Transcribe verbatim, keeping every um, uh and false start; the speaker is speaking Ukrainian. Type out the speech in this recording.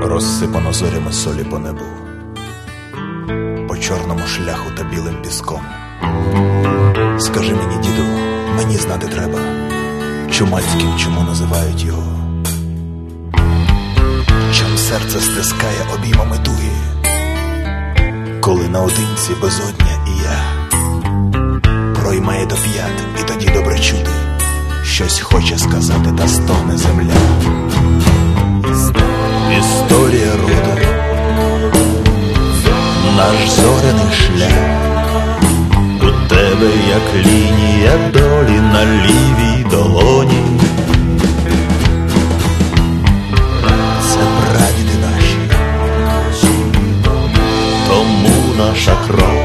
Розсипано зорями солі по небу, по чорному шляху та білим піском. Скажи мені, діду, мені знати треба, Чумацьким чому називають його? Чом серце стискає обіймами туги, коли наодинці безодня і я? Проймає до п'ят, і тоді добре чути, щось хоче сказати, та стогне земля. Історія роду, наш зоряний шлях, у тебе як лінія долі на лівій долоні. Це прадіди наші, тому наша кров